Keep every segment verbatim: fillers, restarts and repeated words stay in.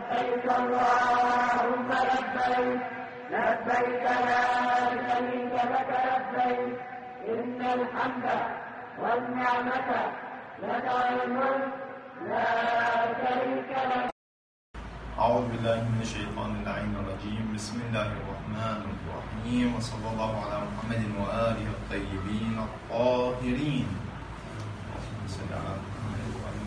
لبيك اللهم لبيك لبيك لا شريك لك لبيك إن الحمد والنعمة لك والملك لا شريك لك. أعوذ بالله من الشيطان اللعين الرجيم. بسم الله الرحمن الرحيم، وصلى الله على محمد وآله الطيبين الطاهرين. اللهم صل على محمد وآله.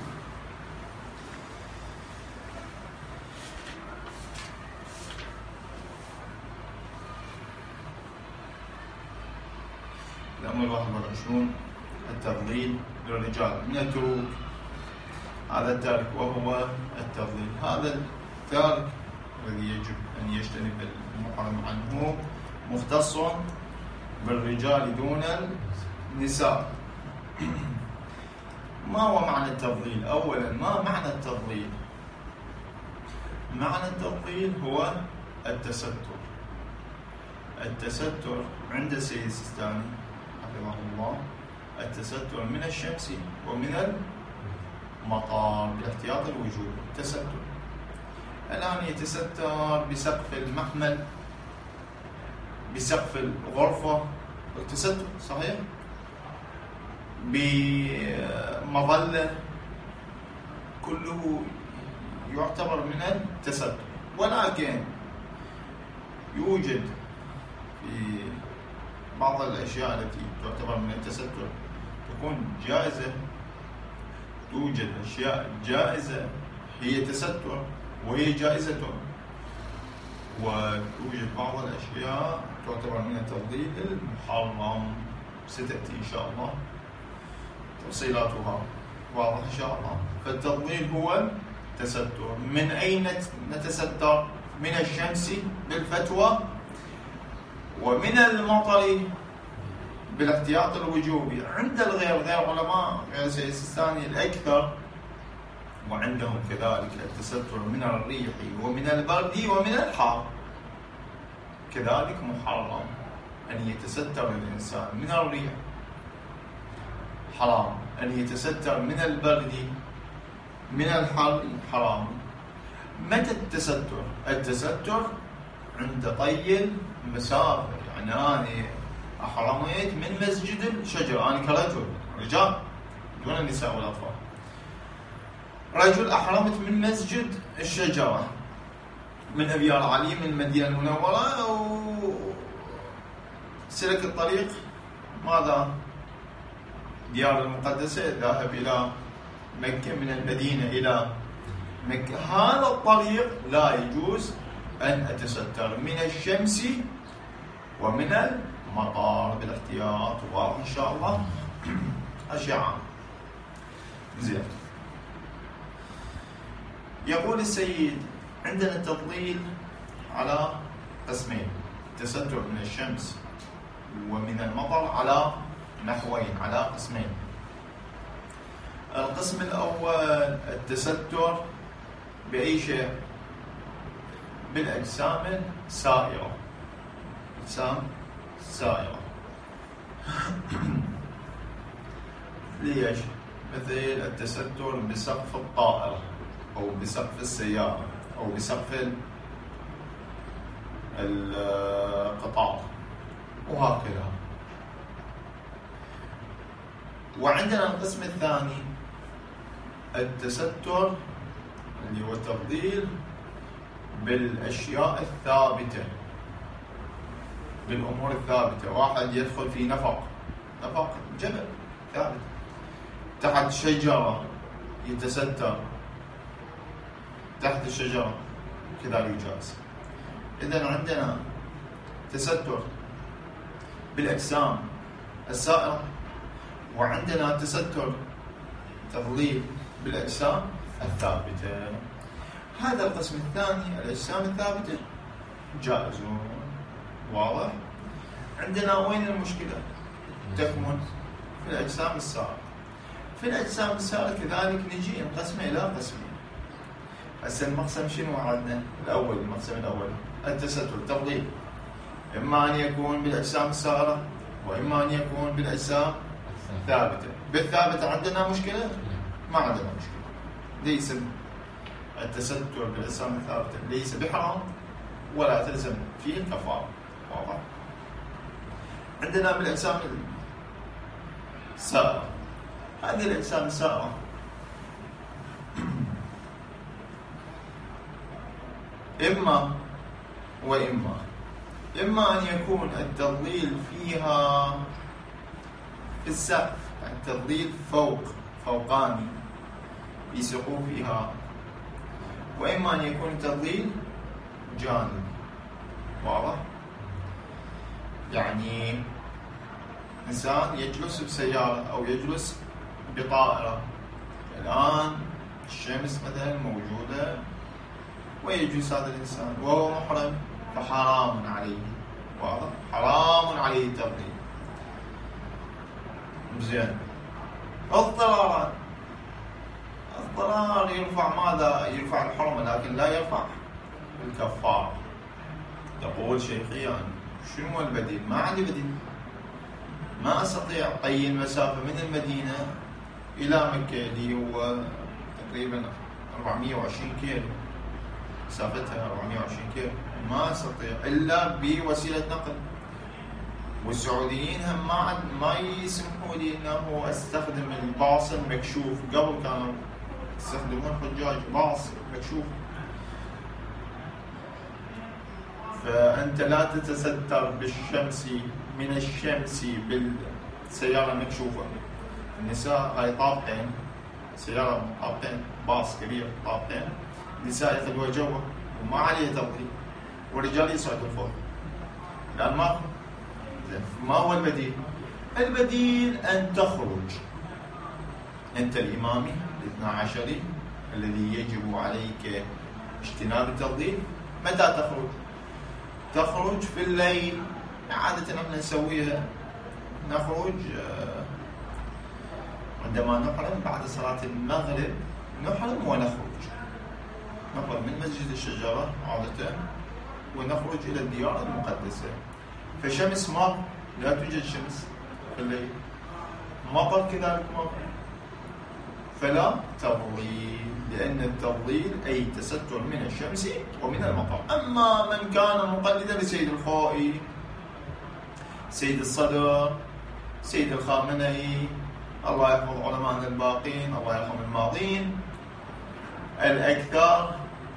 الأمر الواحد والعشرون، التضليل للرجال من التروك. هذا التارك وهو التضليل. هذا التارك الذي يجب أن يجتنب المحرم عنه مختص بالرجال دون النساء. ما هو معنى التضليل؟ أولا، ما معنى التضليل؟ معنى التضليل هو التستر. التستر عند السيد السيستاني حفظه الله التستر من الشمس ومن المطار بالاحتياط الوجوبي. التستر الآن يتستر بسقف المحمل، بسقف الغرفة، التستر صحيح، بمظلة، كله يعتبر من التستر. ولكن يوجد في بعض الأشياء التي تعتبر من التستر تكون جائزة. توجد أشياء جائزة هي تستر وهي جائزة، وتوجد بعض الأشياء تعتبر من التضليل المحرم. ستأتي إن شاء الله تفصيلاتها واضح إن شاء الله. فالتضليل هو تستر. من أين نتستر؟ من الشمس بالفتوى، ومن المطر بالاحتياط الوجوبي. عند الغير غير علماء غير السيد السيستاني الأكثر، وعندهم كذلك التستر من الريح ومن البرد ومن الحر، كذلك محرم أن يتستر الإنسان من الريح، حرام أن يتستر من البرد، من الحر حرام. متى التستر؟ التستر عند طي المسافر. يعني أنا أحرمت من مسجد الشجرة، أنا كرجل رجال دون النساء والأطفال، رجل أحرمت من مسجد الشجرة من أبيار علي من المدينة المنورة، وسلك الطريق ماذا؟ ديار المقدسة، ذهب إلى مكة من المدينة إلى مكة. هذا الطريق لا يجوز أن أتستر من الشمس ومن المطار بالاحتياط. واضح إن شاء الله أشياء زين. يقول السيد عندنا التضليل على قسمين: التستر من الشمس ومن المطر على نحوين، على قسمين. القسم الأول التستر بأي شيء؟ بالأجسام السائرة. أجسام سائرة ليش؟ مثل التستر بسقف الطائرة أو بسقف السيارة أو بسقف القطار وهكذا. وعندنا القسم الثاني التستر اللي هو التفضيل بالأشياء الثابتة، بالأمور الثابتة. واحد يدخل في نفق، نفق جبل ثابت، تحت شجرة يتستر تحت الشجرة، كذا يجاز. إذن عندنا تستر بالأجسام السائرة، وعندنا تستر تضليل بالأجسام الثابتة. هذا القسم الثاني الأجسام الثابتة جائزون. واضح؟ عندنا وين المشكلة؟ تكمن في الأجسام السائرة. في الأجسام السائرة كذلك نجي نقسمه إلى قسمين. هسه المقسم شنو عندنا؟ الأول، المقسم الأول التستر التفضيل، إما أن يكون بالأجسام السائرة وإما أن يكون بالأجسام الثابتة. بالثابتة عندنا مشكلة؟ ما عندنا مشكلة. دي اسم التستر بالأجسام الثابتة ليس بحرام ولا تلزم فيه الكفارة. واضح؟ عندنا بالأجسام السائرة، هذه الأجسام السائرة إما وإما إما أن يكون التضليل فيها في السقف، التضليل فوق فوقاني في سقوفها، وإما أن يكون التضليل جانبي. واضح؟ يعني إنسان يجلس بسيارة أو يجلس بطائرة، الآن الشمس مثلا موجودة ويجلس هذا الإنسان وهو محرم، فحرام عليه. واضح؟ حرام عليه التضليل. زين. اضطرارا، اضطرار يرفع ماذا؟ يرفع الحرمة لكن لا يرفع الكفارة. يقول شيخي يعني شنو البديل؟ ما عندي بديل، ما استطيع طي المسافة من المدينة إلى مكة اللي هو تقريبا أربعمئة وعشرين كيلو، مسافتها أربعمئة وعشرين كيلو، ما استطيع إلا بوسيلة نقل. والسعوديين هم ما ما يسمحوا لي انه استخدم الباص المكشوف. قبل كانوا يستخدمون حجاج باص مكشوف، فانت لا تتستر بالشمس من الشمس بالسياره المكشوفه. النساء هاي طابقين، سياره طابقين، باص كبير طابقين، النساء ياخذوها جوا وما عليه تضليل، والرجال يصعدوا فوق. لان ما ما هو البديل؟ البديل أن تخرج أنت الإمامي الاثنى عشري الذي يجب عليك اجتناب التضليل. متى تخرج؟ تخرج في الليل، عادة نحن نسويها، نخرج عندما نحرم بعد صلاة المغرب، نحرم ونخرج، نخرج من مسجد الشجرة عادة ونخرج إلى الديار المقدسة. فشمس ما لا توجد شمس في الليل، مطر كذلك مطر، فلا تضليل، لأن التضليل أي تستر من الشمس ومن المطر. أما من كان مقلدا لسيد الخوئي، سيد الصدر، سيد الخامنئي، الله يحفظ علماءنا الباقين، الله يرحم الماضين، الأكثر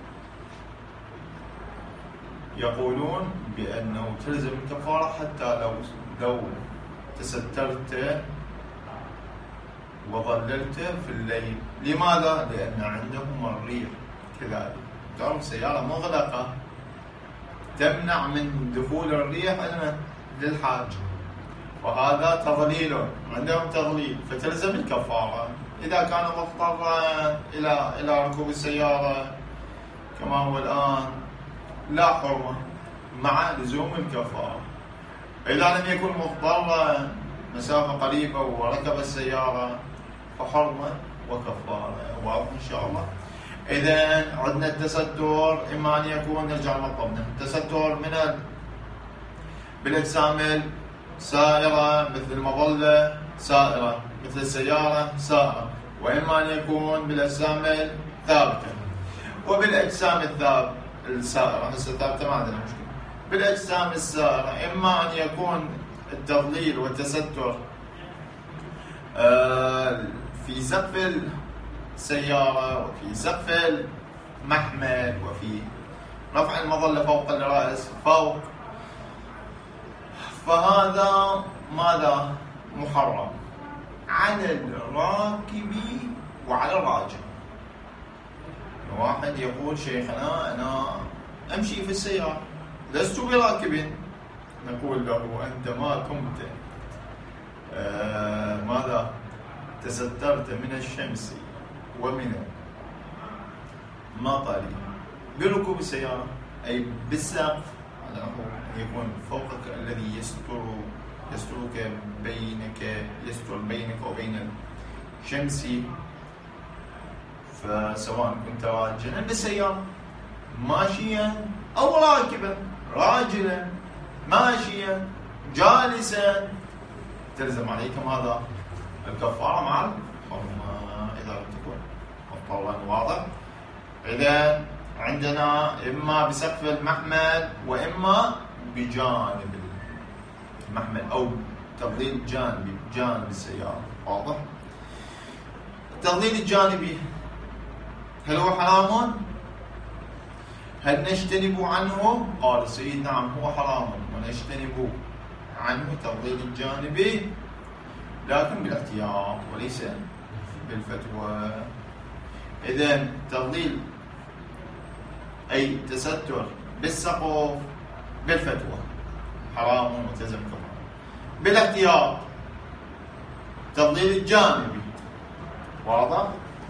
يقولون بأنه تلزم الكفارة حتى لو لو تسترت وظللت في الليل. لماذا؟ لأن عندهم الريح كذلك، تعرف سيارة مغلقة تمنع من دخول الريح للحاج، وهذا تضليل، عندهم تضليل، فتلزم الكفارة. إذا كان مضطرا إلى إلى ركوب السيارة كما هو الآن لا حرمة مع لزوم الكفارة. إذا لم يكن مضطرا مسافة قريبة وركب السيارة فحرمة وكفارة. واضح إن شاء الله؟ إذا عندنا التستر، إما أن يكون نرجع لمطلبنا، التستر من بالأجسام السائرة مثل المظلة سائرة، مثل السيارة سائرة، وإما أن يكون بالأجسام الثابتة. وبالأجسام الثابتة السائرة، هسه الثابتة ما عندنا مشكلة. بالأجسام السائرة إما أن يكون التضليل والتستر في سقف السيارة وفي سقف المحمل وفي رفع المظلة فوق الرأس فوق، فهذا ماذا؟ محرم على الراكب وعلى الراجل. واحد يقول شيخنا أنا أمشي في السيارة لست براكب، نقول له أنت ما كنت آه ماذا؟ تسترت من الشمس ومن المطر بركوب السيارة، أي بالسقف، يكون فوقك الذي يستر يسترك بينك يستر بينك وبين الشمس. فسواء كنت راجلا بالسيارة ماشيا أو راكبا، راجلا ماشيا جالسا، تلزم عليك ماذا؟ الكفارة مع الحرمة إذا لم تكن مضطرا. واضح؟ إذا عندنا إما بسقف المحمل وإما بجانب المحمل أو تضليل جانبي جانب السيارة. واضح؟ التضليل الجانبي هل هو حرام؟ هل نجتنب عنه؟ قال السيد نعم هو حرام ونجتنب عنه التضليل الجانبي لكن بالاحتياط وليس بالفتوى. إذن تضليل أي تستر بالسقف بالفتوى حرام وتلزم كفارة. بالاحتياط تضليل الجانبي. واضح؟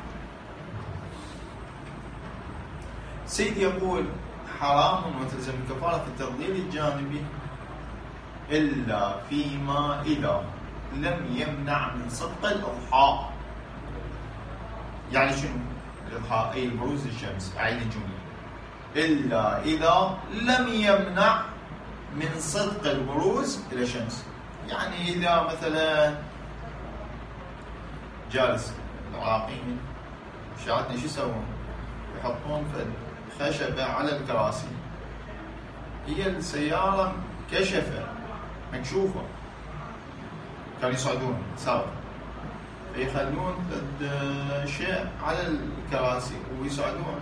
سيد يقول حرام وتلزم الكفارة في التضليل الجانبي إلا فيما إذا لم يمنع من صدق الإضحاء. يعني شنو الإضحاء؟ أي بروز الشمس. أعيد الجملة. إلا إذا لم يمنع من صدق البروز إلى الشمس. يعني إذا مثلا جالس العراقيين شاعتنا شو يسوون؟ يحطون خشبة على الكراسي، هي السيارة كشفة مكشوفة، كانوا يصعدون سابقا فيخلون شيء على الكراسي ويصعدون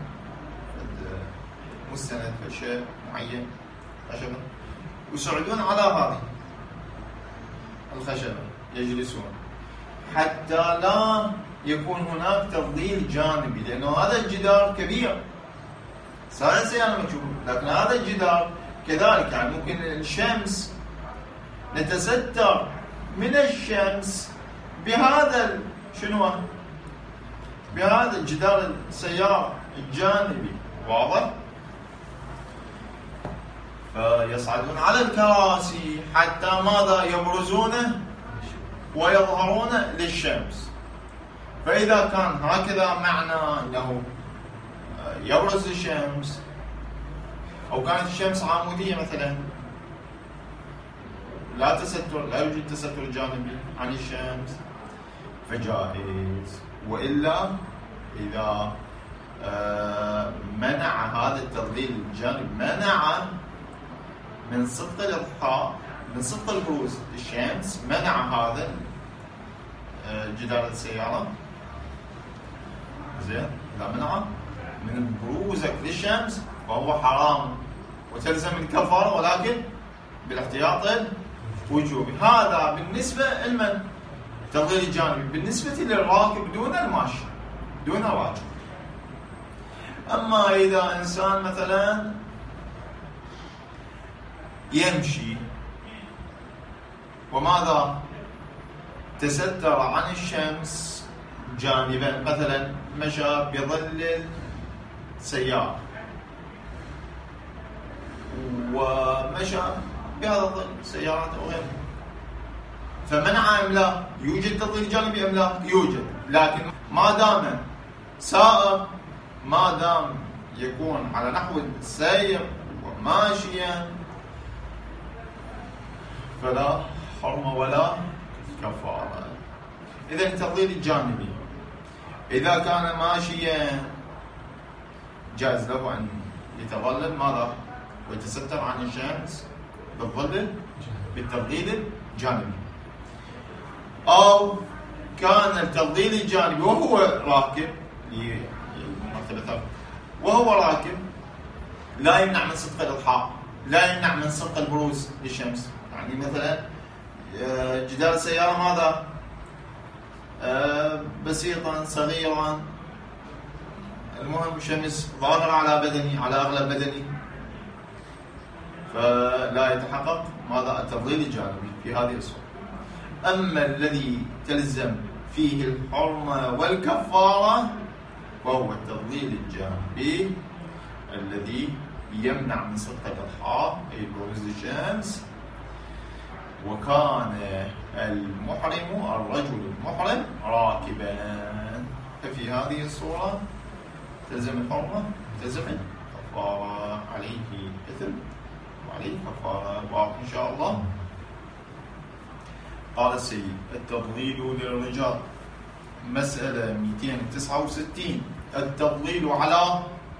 مستند في شيء معين خشبة ويصعدون على هذه الخشبة يجلسون حتى لا يكون هناك تضليل جانبي، لأنه هذا الجدار كبير صحيح سيارة مكشوفة لكن هذا الجدار كذلك، يعني ممكن الشمس نتستر من الشمس بهذا شنو بهذا الجدار السيارة الجانبي. واضح؟ فيصعدون على الكراسي حتى ماذا؟ يبرزون ويظهرون للشمس. فإذا كان هكذا معنى أنه يبرز الشمس أو كانت الشمس عمودية مثلا لا تستر لا يوجد تستر جانبي عن الشمس فجائز. وإلا إذا منع هذا التضليل الجانبي منع من صدق الإضحاء من صدق البروز للشمس، منع هذا جدار السيارة زين، إذا منع من بروزك للشمس فهو حرام وتلزم الكفارة ولكن بالاحتياط الوجوبي. هذا بالنسبة لمن؟ التضليل الجانبي بالنسبة للراكب دون الماشي دون الراكب. أما إذا إنسان مثلا يمشي وماذا؟ تستر عن الشمس جانبا، مثلا مشى بظل سيارة ومشى بهذا الظل سيارات أو غيرها فمنع أم لا؟ يوجد تضليل جانبي أم لا؟ يوجد، لكن ما دام سائر ما دام يكون على نحو السير وماشيا فلا حرمة ولا كفارة. إذا التضليل الجانبي إذا كان ماشيا جاز له أن يتظلل ماذا؟ ويتستر عن الشمس بالظل بالتضليل الجانبي. أو كان التضليل الجانبي وهو راكب وهو راكب لا يمنع من صدق الإضحاء لا يمنع من صدق البروز للشمس. يعني مثلا جدار السيارة ماذا؟ بسيطا صغيرا، المهم الشمس ظاهرة على بدني على أغلب بدني فلا يتحقق ماذا؟ التضليل الجانبي في هذه الصورة. أما الذي تلزم فيه الحرمة والكفارة وهو التضليل الجانبي الذي يمنع من صدق الإضحاء أي بروز الشمس، وكان المحرم الرجل المحرم راكبا، ففي هذه الصورة تلزم الحرمة تلزم الكفارة، عليه إثم وعليه كفارة. واضح إن شاء الله. قال السيد التضليل للرجال مسألة مئتين وتسعة وستين التضليل على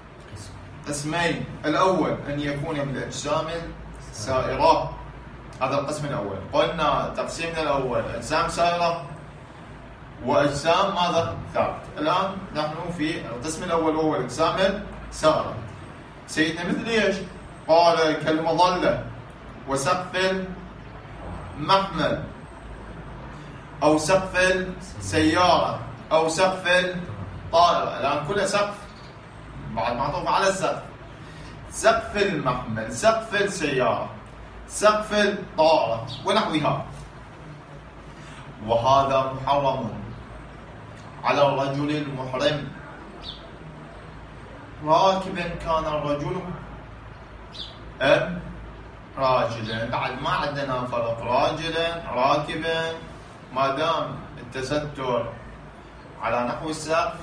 قسمين. الأول أن يكون بالأجسام السائرة، هذا القسم الأول. قلنا تقسيمنا الأول أجسام سائرة وأجسام ماذا؟ ثابت. الآن نحن في القسم الأول وهو الأجسام السائرة. سيدنا مثل إيش؟ قال كالمظلة وسقف المحمل أو سقف السيارة أو سقف الطائرة. الآن كلها سقف بعد معطوف على السقف. سقف المحمل، سقف السيارة، سقف الطائرة ونحوها. وهذا محرم على الرجل المحرم راكبا كان الرجل أم راجلا. بعد ما عندنا فرق، راجلا راكبا، ما دام التستر على نحو السقف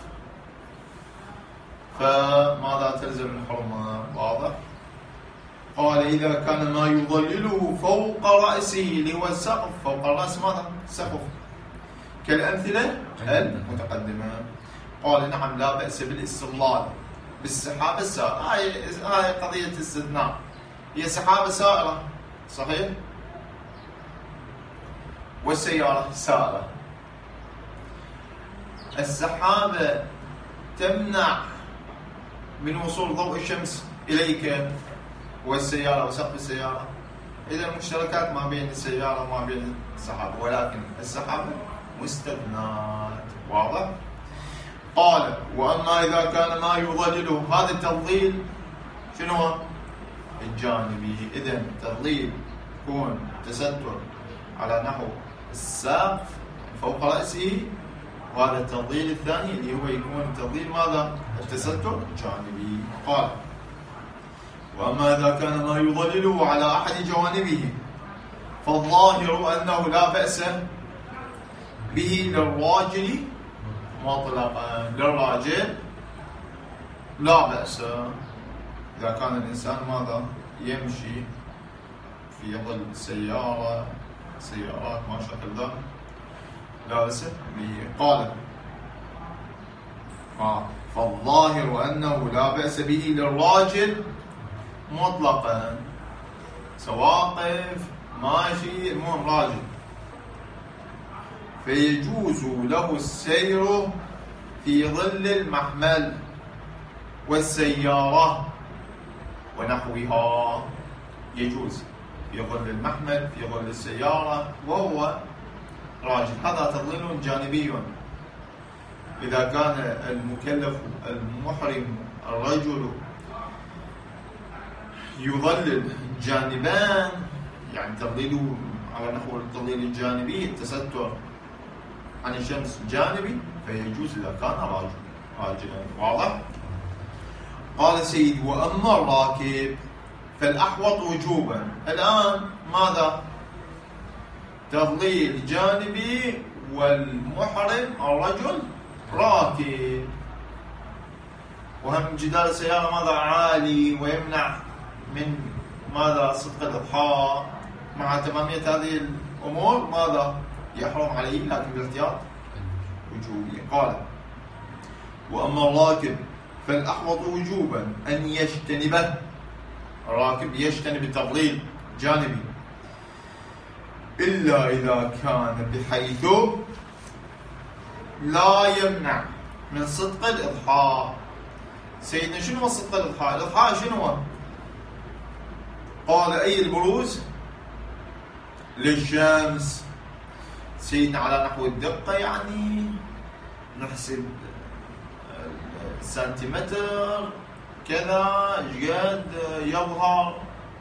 فماذا تلزم الحرمة؟ واضح؟ قال إذا كان ما يظلله فوق رأسه اللي هو السقف، فوق الرأس ماذا؟ السقف، كالأمثلة المتقدمة. قال نعم لا بأس بالاستظلال بالسحابة السائرة. هاي هاي قضية استثناء، هي سحابة سائرة صحيح، والسيارة سائرة. السحابة تمنع من وصول ضوء الشمس إليك، والسيارة وسقف السيارة. إذا المشتركات ما بين السيارة وما بين السحابة، ولكن السحابة مستثنات. واضح؟ قال وأما إذا كان ما يظلله، هذا التظليل شنو هو؟ الجانبي. إذن تظليل يكون تستر على نحو السقف فوق رأسه، وهذا التظليل الثاني اللي هو يكون تظليل ماذا؟ التستر الجانبي. قال وأما إذا كان ما يظلله على أحد جوانبه فالظاهر أنه لا بأس به للراجل مطلقا. للراجل لا بأس إذا كان الإنسان ماذا؟ يمشي في ظل سيارة، سيارات ما شكل ذا، لا بأس به. قال آه. فالظاهر أنه لا بأس به للراجل مطلقا، سواقف ماشي المهم راجل، فيجوز له السير في ظل المحمل والسيارة ونحوها. يجوز في ظل المحمل، في ظل السيارة وهو راجل. هذا تظليل جانبي. إذا كان المكلف المحرم الرجل يظلل جانبان، يعني تظليله على نحو التظليل الجانبي التستر عن الشمس جانبي، فيجوز إذا كان راجل راجلا. واضح؟ قال سيد وأما الراكب فالأحوط وجوبا. الآن ماذا؟ تظليل جانبي والمحرم الرجل راكب، وهم جدار السيارة ماذا؟ عالي ويمنع من ماذا؟ صدق الإضحاء. مع تمامية هذه الأمور ماذا؟ يحرم عليه، لكن بالاحتياط وجوبي. قال وأما الراكب فالأحوط وجوبا أن يجتنبه. الراكب يجتنب التظليل جانبي إلا إذا كان بحيث لا يمنع من صدق الإضحاء. سيدنا شنو هو صدق الإضحاء؟ الإضحاء شنو هو؟ قال أي البروز للشمس. سيدنا على نحو الدقة، يعني نحسب سنتيمتر كذا قد يظهر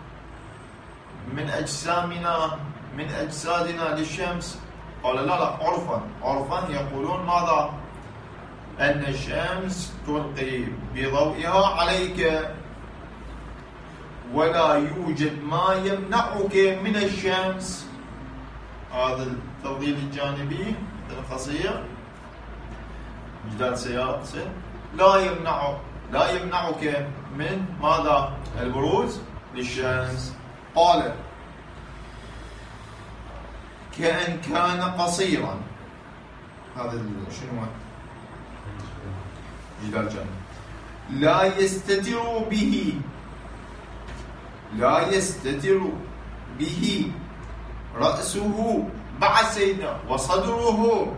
من أجسامنا من أجسادنا للشمس. قال لا لا، عرفا عرفا يقولون ماذا؟ أن الشمس تلقي بضوئها عليك ولا يوجد ما يمنعك من الشمس. هذا التظليل الجانبي القصير، جدال سيارة قصير، لا يمنع لا يمنعك من ماذا؟ البروز للشمس. قال كأن كان قصيرا. هذا شنو؟ جدال جانبي. لا يستتر به لا يستتر به رأسه بعد سيدنا وصدره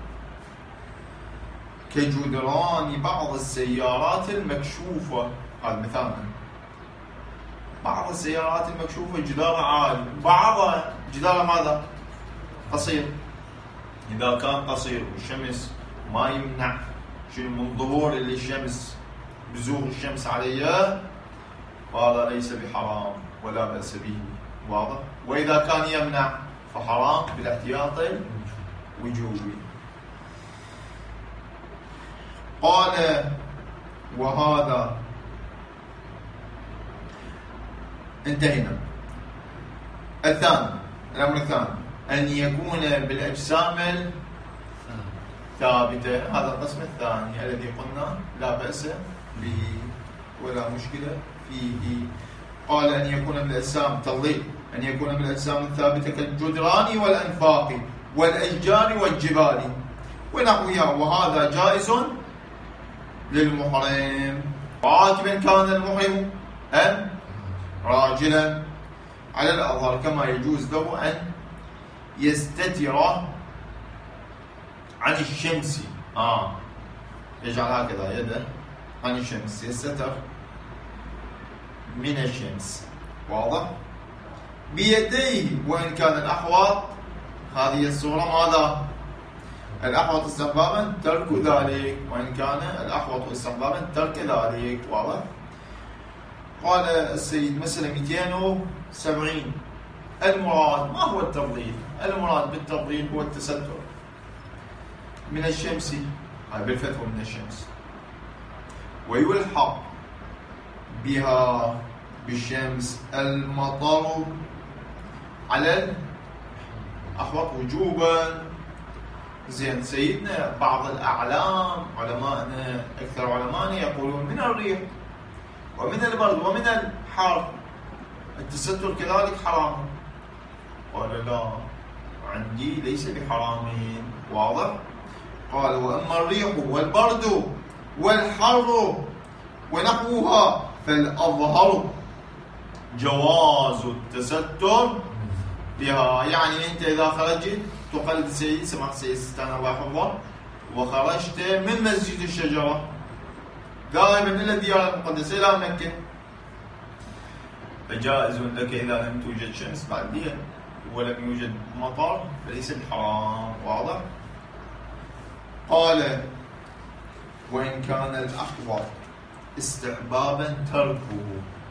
كجدران بعض السيارات المكشوفة. هذا مثال. بعض السيارات المكشوفة جدار عالي، بعضها جدار ماذا؟ قصير. إذا كان قصير والشمس ما يمنع شنو من ظهور اللي الشمس بزوغ الشمس عليه، فهذا ليس بحرام ولا بأس به. واضح؟ وإذا كان يمنع فحرام بالاحتياط الوجوبي. قال وهذا انتهينا. الثاني، الأمر الثاني أن يكون بالأجسام الثابتة. هذا القسم الثاني الذي قلنا لا بأس به ولا مشكلة فيه. قال أن يكون بالأجسام تضليل أن يكون بالأجسام الثابتة كالجدران والأنفاق والأشجار والجبال ونحوها، وهذا جائز للمحرم راكبا كان المحرم أم راجلا على الأظهر، كما يجوز له أن يستتر عن الشمس. آه يجعل هكذا يده عن الشمس، يستتر من الشمس. واضح؟ بيديه، وإن كان الأحوط هذه الصورة ماذا؟ الأحوط استحبابا ترك ذلك، وإن كان الأحوط استحبابا ترك ذلك. واضح؟ قال السيد مسألة مئتين وسبعين. المراد ما هو التفضيل؟ المراد بالتفضيل هو التستر من الشمس، هاي بالفتح من الشمس، ويلحق بها بالشمس المطر على الأحوط وجوبا. زين سيدنا بعض الأعلام علماءنا أكثر علماءنا يقولون من الريح ومن البرد ومن الحر التستر كذلك حرام. قال لا، عندي ليس بحرامين. واضح؟ قال وأما الريح والبرد والحر ونحوها فالأظهر جواز التستر بها. يعني أنت إذا خرجت تقلد سيد سماحة سيد ستان الله يحفظه وخرجت من مسجد الشجرة ذاهبا إلى الديار المقدسة إلى مكة، فجائز لك إذا لم توجد شمس بعدين ولم يوجد مطر فليس بحرام. واضح؟ قال وإن كان الأحوط استحبابا تركه.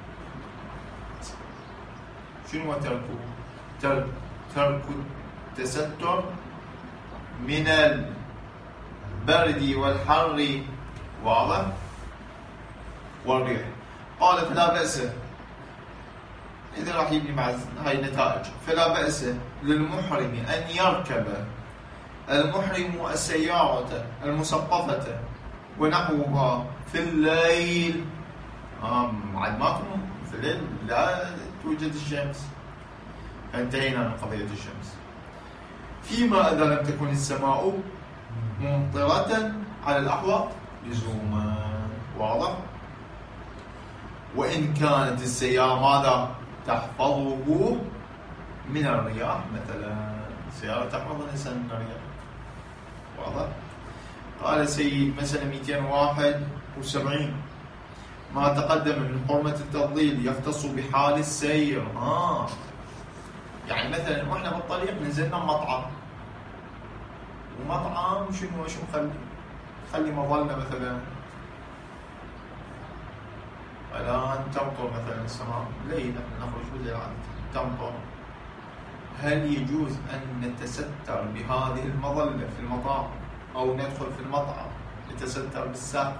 شنو تركه؟ ترك ترك التستر من البرد والحر. واضح؟ والريح. قال فلا بأس، إذا راح يبني مع هاي النتائج، فلا بأس للمحرم أن يركب المحرم السيارة المسقفة ونحوها في الليل. آه عاد ماكو في الليل لا توجد الشمس، انتهينا من قضية الشمس. فيما إذا لم تكن السماء ممطرة على الأحوط لزوما. واضح؟ وإن كانت السيارة ماذا؟ تحفظه من الرياح مثلا، السيارة تحفظ الإنسان من الرياح. واضح؟ قال سيد مثلا مئتين وواحد وسبعين ما تقدم من حرمة التفضيل يختص بحال السير. آه يعني مثلا واحنا بالطريق نزلنا مطعم، ومطعم شنو شو مخلي؟ خلي مظلة مثلا الآن تمطر مثلا السماء ليل، احنا نخرج بالليل تمطر، هل يجوز أن نتستر بهذه المظلة في المطار أو ندخل في المطعم نتستر بالسقف؟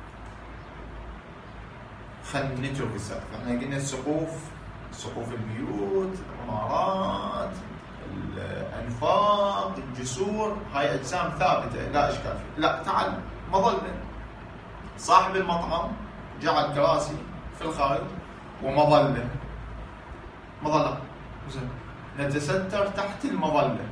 خلينا نترك السقف. احنا قلنا السقوف، سقوف البيوت، العمارات، الأنفاق، الجسور، هاي أجسام ثابتة لا إشكال فيها. لا، تعال مظلة. صاحب المطعم جعل كراسي في الخارج ومظلة، مظلة زين، نتستر تحت المظلة.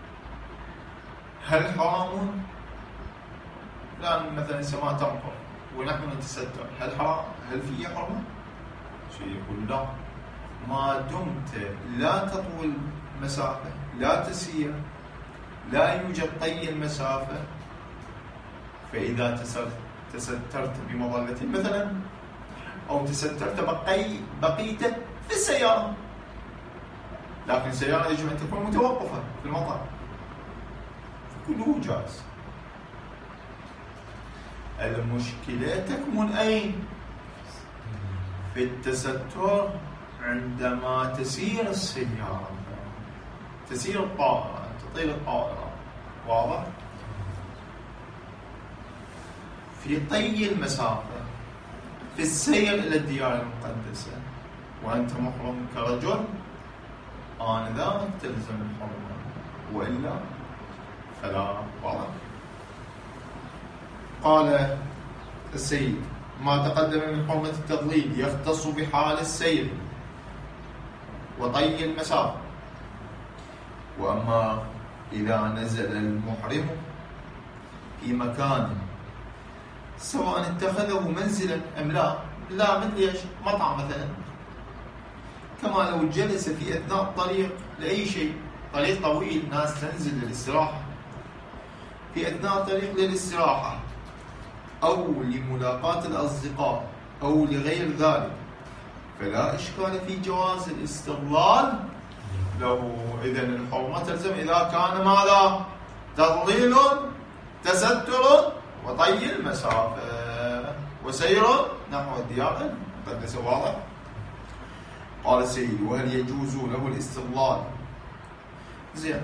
هل حرام؟ الآن مثلا السماء تمطر ونحن نتستر، هل حرام؟ هل في حرمة؟ شيء يقول لا، ما دمت لا تطوي المسافة، لا تسير، لا يوجد طي المسافة، فإذا تسترت بمظلة مثلا أو تسترت بقي بقيت في السيارة، لكن السيارة يجب أن تكون متوقفة في المطار، كله جائز. المشكلة تكمن أين؟ في التستر عندما تسير السيارة، تسير الطائرة، تطير الطائرة، واضح؟ في طي المسافة، في السير إلى الديار المقدسة، وأنت محرم كرجل، آنذاك تلزم الحرمة، وإلا فلا. واضح؟ قال السيد: ما تقدم من حرمة التضليل يختص بحال السير وطي المسافة، وأما إذا نزل المحرم في مكان سواء اتخذه منزلا أم لا، لا مثل ايش؟ مطعم مثلا، كما لو جلس في أثناء الطريق لأي شيء، طريق طويل ناس تنزل للاستراحة، في أثناء الطريق للاستراحة أو لملاقاة الأصدقاء أو لغير ذلك، فلا إشكال في جواز الاستظلال له. إذن الحرمة تلزم إذا كان ماذا؟ تضليل، تستر، وطي المسافة، وسير نحو الديار المقدسة. واضح؟ قال السيد: وهل يجوز له الاستظلال؟ زين،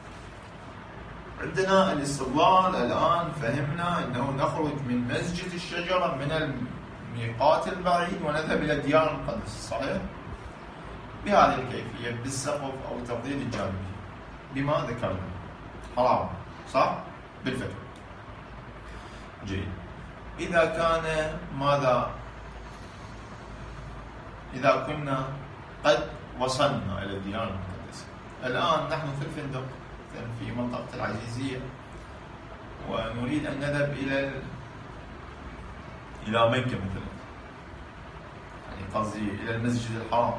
عندنا الاستظلال الآن فهمنا أنه نخرج من مسجد الشجرة من الميقات البعيد ونذهب إلى الديار المقدسة، صحيح؟ بهذه الكيفية، بالسقف أو التضليل الجانبي بما ذكرنا، حرام، صح؟ بالفتوى. جيد. إذا كان ماذا؟ إذا كنا قد وصلنا إلى الديار المقدسة، الآن نحن في الفندق في منطقة العزيزية، ونريد أن نذهب إلى إلى مكة مثلا، يعني قصدي إلى المسجد الحرام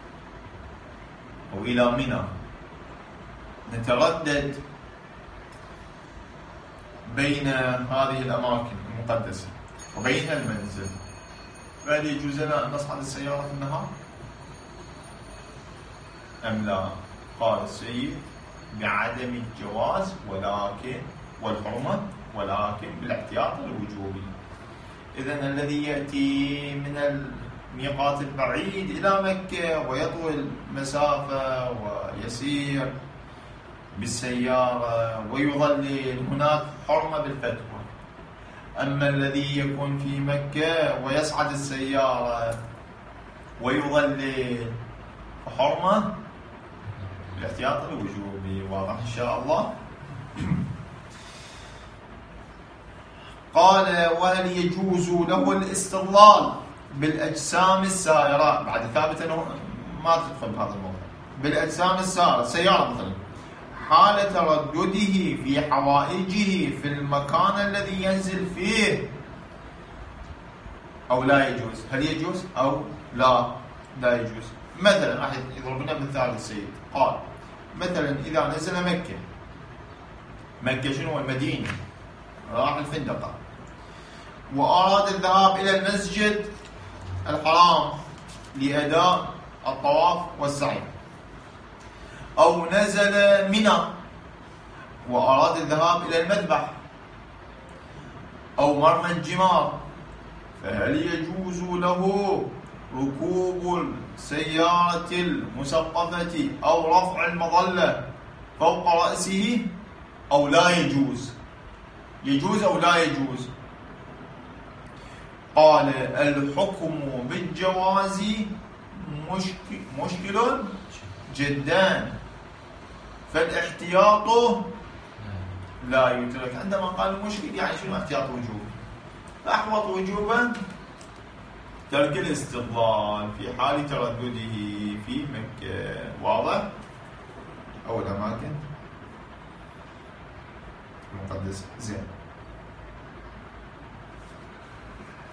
أو إلى منى، نتردد بين هذه الأماكن المقدسة وبين المنزل، فهل يجوز لنا أن نصعد السيارة في النهار أم لا؟ قال السيد: بعدم الجواز، ولكن والحرمة، ولكن بالاحتياط الوجوبي. إذن الذي يأتي من الميقات البعيد إلى مكة ويطوي المسافة ويسير بالسيارة ويظلل، هناك حرمة بالفتوى. أما الذي يكون في مكة ويصعد السيارة ويظلل فحرمة بالاحتياط الوجوبي. واضح إن شاء الله؟ قال: وهل يجوز له الاستظلال بالأجسام السائرة؟ بعد ثابت أنه ما تدخل بهذا الموضوع. بالأجسام السائرة، سيارة مثلا، حال تردده في حوائجه في المكان الذي ينزل فيه، أو لا يجوز؟ هل يجوز أو لا؟ لا يجوز. مثلا راح يضرب لنا مثال السيد، قال مثلا إذا نزل مكة، مكة شنو؟ المدينة، راح الفندقة وأراد الذهاب إلى المسجد الحرام لأداء الطواف والسعي، أو نزل منى وأراد الذهاب إلى المذبح أو مرمى الجمار، فهل يجوز له ركوب السيارة المسقفة أو رفع المظلة فوق رأسه أو لا يجوز؟ يجوز أو لا يجوز؟ قال: الحكم بالجواز مشكل, مشكل جدا، فالاحتياط لا يترك. عندما قال مشكل يعني شنو احتياط وجوب؟ أحوط وجوبا ترك الاستظلال في حال تردده في مكة. واضح؟ أو الأماكن المقدسة. زين.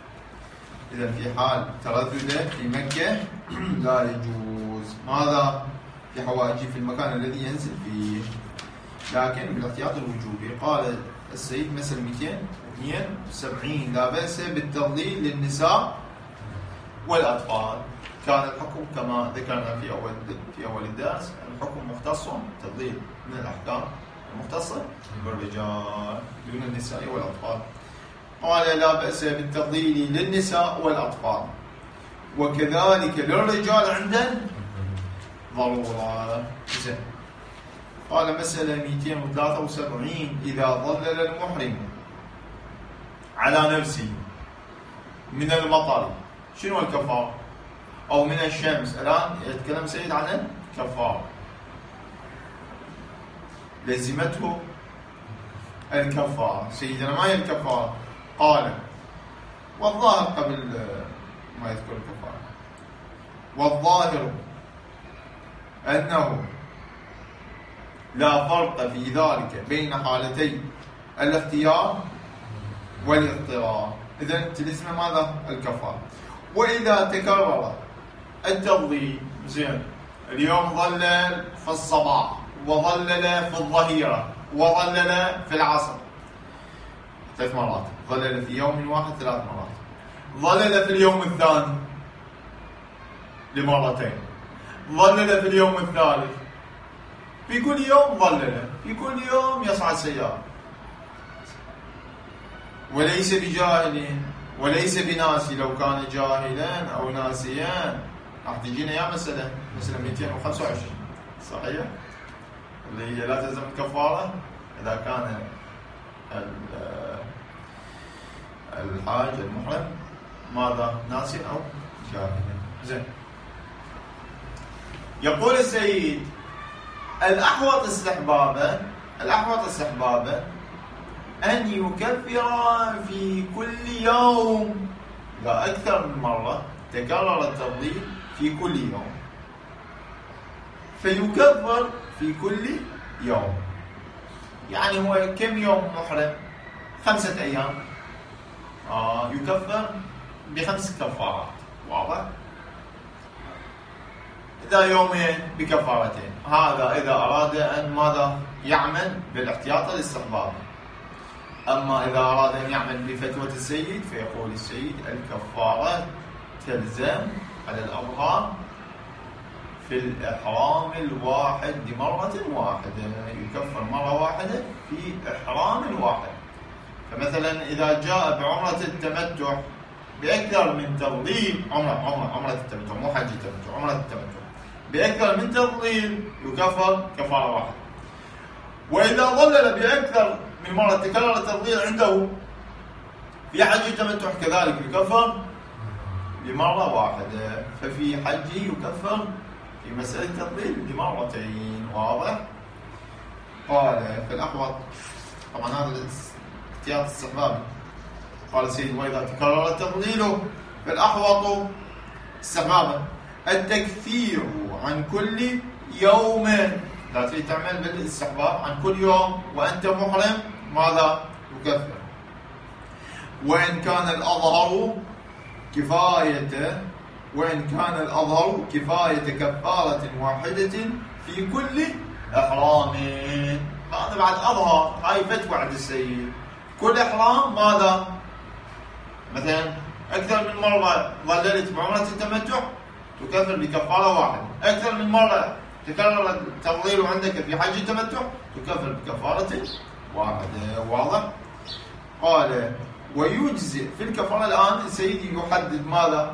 إذا في حال تردده في مكة لا يجوز. ماذا؟ في حوائجه في المكان الذي ينزل فيه، لكن بالاحتياط الوجوبي. قال السيد مثل مئتين واثنين وسبعين لا بأس بالتضليل للنساء والأطفال. كان الحكم كما ذكرنا في أول في أول الدرس، الحكم مختص تضليل من الأحكام المختصة بالرجال دون النساء والأطفال. قال لا بأس بالتضليل للنساء والأطفال، وكذلك للرجال عند ضرورة. زين. قال مسألة مئتين وثلاثة وسبعين إذا ظلل المحرم على نفسه من المطر شنو الكفار؟ أو من الشمس. الآن يتكلم سيد عن الكفار. لزمته الكفار. سيدنا ما هي الكفار؟ قال والظاهر قبل ما يذكر الكفار، والظاهر أنه لا فرق في ذلك بين حالتي الاختيار والاضطرار. إذن تلزم ماذا؟ الكفار. وإذا تكرر التضليل، زين، اليوم ظلل في الصباح وظلل في الظهيرة وظلل في العصر ثلاث مرات، ظلل في يوم واحد ثلاث مرات، ظلل في اليوم الثاني لمرتين، ظلل في اليوم الثالث، في كل يوم ظلل، في كل يوم يصعد سيارة، وليس بجاهل وليس بناسي. لو كان جاهلا أو ناسيا راح تجينا يا مسألة مسألة مئتين وخمسة وعشرين صحيح، اللي هي لا تلزم الكفارة إذا كان الحاج المحرم ماذا؟ ناسي أو جاهلا. زين. يقول السيد الأحوط استحبابا الأحوط استحبابا أن يكفر في كل يوم. إذا أكثر من مرة تكرر التفضيل في كل يوم فيكفر في كل يوم. يعني هو كم يوم محرم؟ خمسة أيام، آه يكفر بخمس كفارات. واضح؟ إذا يومين بكفارتين. هذا إذا أراد أن ماذا؟ يعمل بالاحتياط الاستحبابي. أما إذا أراد أن يعمل بفتوى السيد فيقول السيد الكفارة تلزم على الأظهار في الإحرام الواحد بمرة واحدة، يكفر مرة واحدة في إحرام واحد. فمثلا إذا جاء بعمرة التمتع بأكثر من تفضيل، عمرة عمرة عمرة التمتع مو حج التمتع، عمرة التمتع بأكثر من تفضيل يكفر كفارة واحدة. وإذا ظلل بأكثر من مرة تكرر التفضيل عنده في حج التمتع كذلك يكفر بمرة واحدة. ففي حجه يكفر في مسألة التفضيل بمرتين. واضح؟ قال في الأحوط، طبعا هذا الاحتياط استحبابي. قال السيد وإذا تكرر التفضيل فالأحوط استحبابا التكثير عن كل يوم. لا تريد تعمل بالاستحباب عن كل يوم وأنت محرم ماذا؟ يكفر. وإن كان الأظهر كفاية وإن كان الأظهر كفاية كفارة واحدة في كل إحرام. هذا بعد أظهر، هاي فتوى عند السيد. كل إحرام ماذا؟ مثلا أكثر من مرة ظللت بعمرة التمتع تكفر بكفارة واحدة، أكثر من مرة تكرر التفضيل عندك في حج التمتع تكفر بكفارة واحدة. واضح؟ قال ويجزئ في الكفارة. الآن سيدي يحدد ماذا؟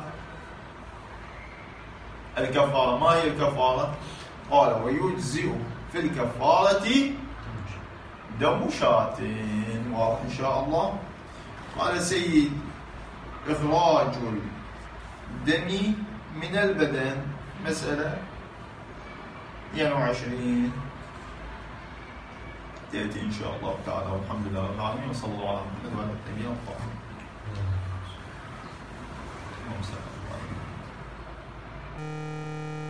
الكفارة. ما هي الكفارة؟ قال ويجزئ في الكفارة دم شاة. واضح إن شاء الله. قال السيد إخراج الدم من البدن مسألة اثنين وعشرين تأتي إن شاء الله تعالى. والحمد لله رب العالمين، وصلى الله على محمد وعلى آله وصحبه. اللهم صل على محمد.